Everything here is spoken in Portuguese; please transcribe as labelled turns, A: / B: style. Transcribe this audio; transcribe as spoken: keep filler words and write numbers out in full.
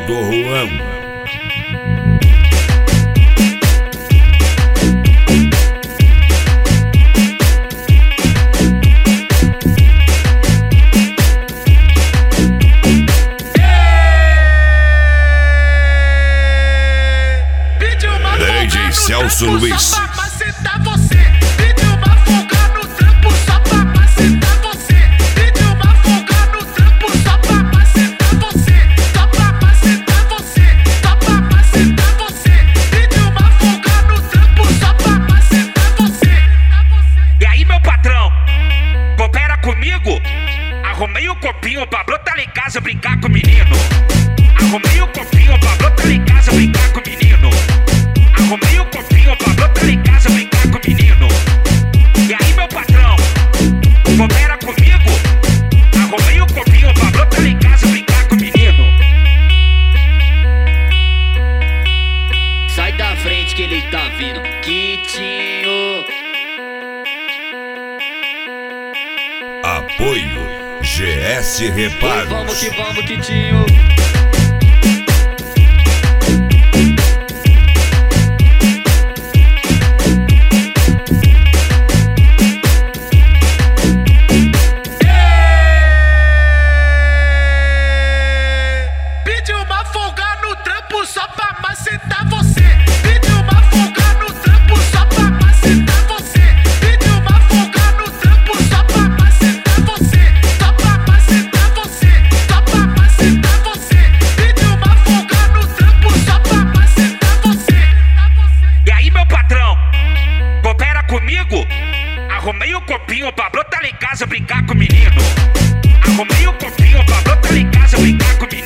A: do Juan. D J Celso Luiz.
B: Arrumei o copinho pra brotar lá em casa brincar com o menino. Arrumei o copinho pra brotar lá em casa brincar com o menino. Arrumei o copinho pra brotar lá em casa brincar com o menino. E aí, meu patrão, coopera comigo? Arrumei o copinho pra brotar lá em casa brincar com o menino.
C: Sai da frente que ele tá vindo, Quitinho.
A: Apoio G S Reparos.
C: Vamos que vamos, Quitinho.
B: Pediu uma folga no trampo só pra macetar você. Pediu uma folga no trampo só pra macetar você. Pediu uma folga no trampo só pra macetar você. Só pra macetar você. Só pra macetar você. Pediu uma folga no trampo só pra macetar você. E aí, meu patrão, coopera comigo? Arrumei o copinho pra brotar lá em casa brincar com o menino. Arrumei o copinho pra brotar lá em casa brincar com o menino.